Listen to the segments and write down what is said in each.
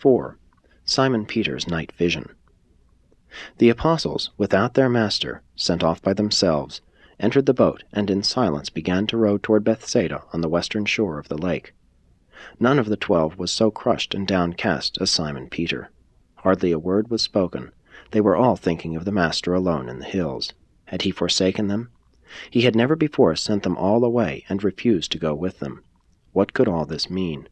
4. Simon Peter's night vision. The apostles, without their master, sent off by themselves, entered the boat and in silence began to row toward Bethsaida on the western shore of the lake. None of the 12 was so crushed and downcast as Simon Peter. Hardly a word was spoken. They were all thinking of the Master alone in the hills. Had he forsaken them? He had never before sent them all away and refused to go with them. What could all this mean?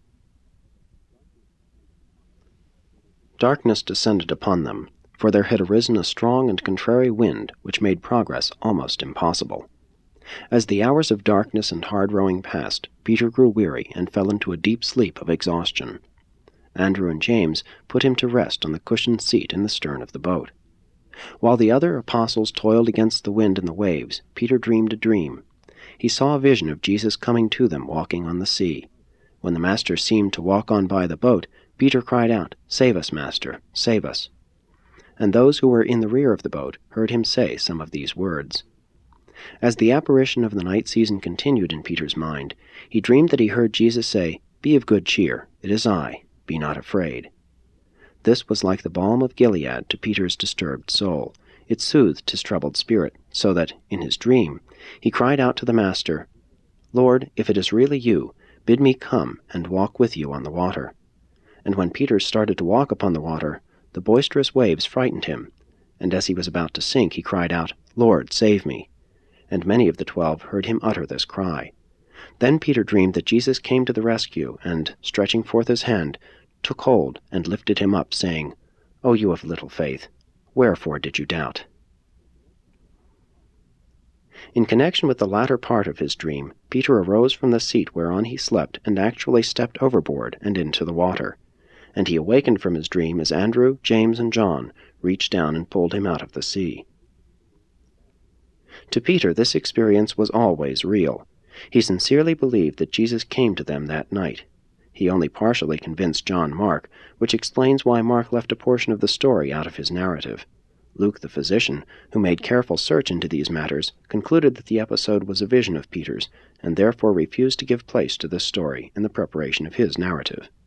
Darkness descended upon them, for there had arisen a strong and contrary wind which made progress almost impossible. As the hours of darkness and hard rowing passed, Peter grew weary and fell into a deep sleep of exhaustion. Andrew and James put him to rest on the cushioned seat in the stern of the boat. While the other apostles toiled against the wind and the waves, Peter dreamed a dream. He saw a vision of Jesus coming to them walking on the sea. When the Master seemed to walk on by the boat, Peter cried out, "Save us, Master, save us!" And those who were in the rear of the boat heard him say some of these words. As the apparition of the night season continued in Peter's mind, he dreamed that he heard Jesus say, "Be of good cheer, it is I, be not afraid." This was like the balm of Gilead to Peter's disturbed soul. It soothed his troubled spirit, so that, in his dream, he cried out to the Master, "Lord, if it is really you, bid me come and walk with you on the water." And when Peter started to walk upon the water, the boisterous waves frightened him, and as he was about to sink, he cried out, "Lord, save me!" And many of the 12 heard him utter this cry. Then Peter dreamed that Jesus came to the rescue, and, stretching forth his hand, took hold and lifted him up, saying, "O you of little faith, wherefore did you doubt?" In connection with the latter part of his dream, Peter arose from the seat whereon he slept and actually stepped overboard and into the water. And he awakened from his dream as Andrew, James, and John reached down and pulled him out of the sea. To Peter, this experience was always real. He sincerely believed that Jesus came to them that night. He only partially convinced John Mark, which explains why Mark left a portion of the story out of his narrative. Luke the physician, who made careful search into these matters, concluded that the episode was a vision of Peter's, and therefore refused to give place to this story in the preparation of his narrative.